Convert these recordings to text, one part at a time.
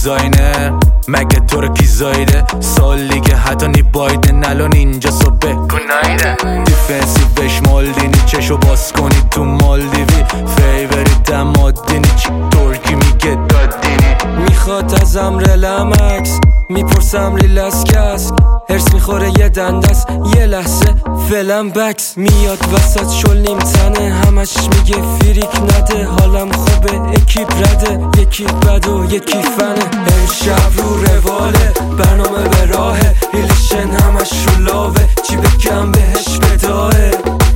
دیزاینر مگه تو رو کی زایده سال دیگه حتی نی بایدن الان اینجا صبح گنایده دیفنسیوش مالدینی چشو باز کنی تو مالدیوی فیوریت مادینی چی ترکی میگه دادینی میخواد ازم رلمکس میپرسم ریلس کس هرس میخوره یه دندست یه لحظه فلم بکس میاد وسط شل نیم تنه همش میگه فریک نده حالم خوبه اکیپ رده یکی بد و یکی فنه امشب رو رواله برنامه به راهه ریلیشن همش رو لاوه چی بگم بهش بداهه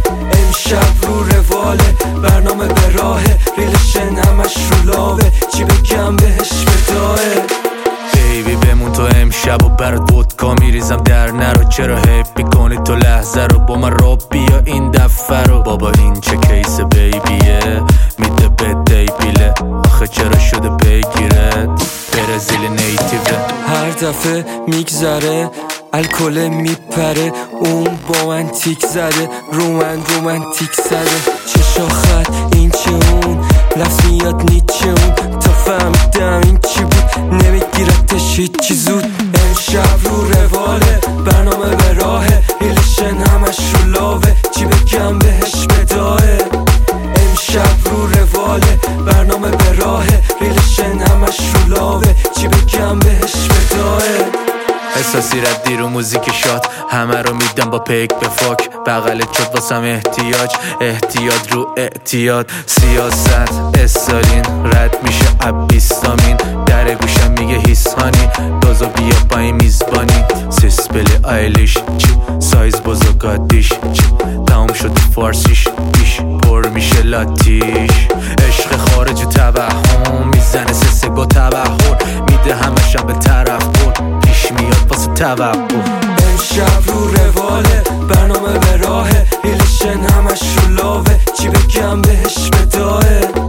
امشب رو رواله برنامه به راهه ریلیشن همش رو لاوه چی بگم بهش بداهه بیبی بمون تو امشب و برات ودکا میریزم در نرو چرا حیف میکنی تو لحظه رو با من رو بیا این دفعه رو بابا این چه کیس بیبیه میده به دی بیله آخه چرا شده بگیرد برزیل نیتیوه هر دفعه میگذره الکل میپره اون با من تیک زده رومنتیک زده چشا خط این چه اون لفظ میاد نیچه اون تا فهمیدم این چی بود نمیگیرتش هیچی زود امشب رو رواله برنامه به راهه ریلیشن همش رو لاوه چی بگم بهش بداهه امشب رو رواله برنامه به راهه ریلیشن همش رو لاوه چی بگم بهش بداهه احساسی ردی رو موزیک شاد همه رو میدم با پیک به فاک بغلت شد واسم احتیاط رو اعتیاد سیاست استالین رد میشه ابیستامین در گوشم میگه هیسانی دازو بیا با این میزبانی سیسپل آیلیش چی سایز بزرگاتیش چی تموم شد فارسیش بیش پر میشه لاتیش عشق خارج توهم میزنه سسگو تبهر میده همشم به طرف بر پیش میاد واسه توقع امشب رو رواله برنامه به راهه ریلیشن همش رو لاوه چی بگم بهش بداهه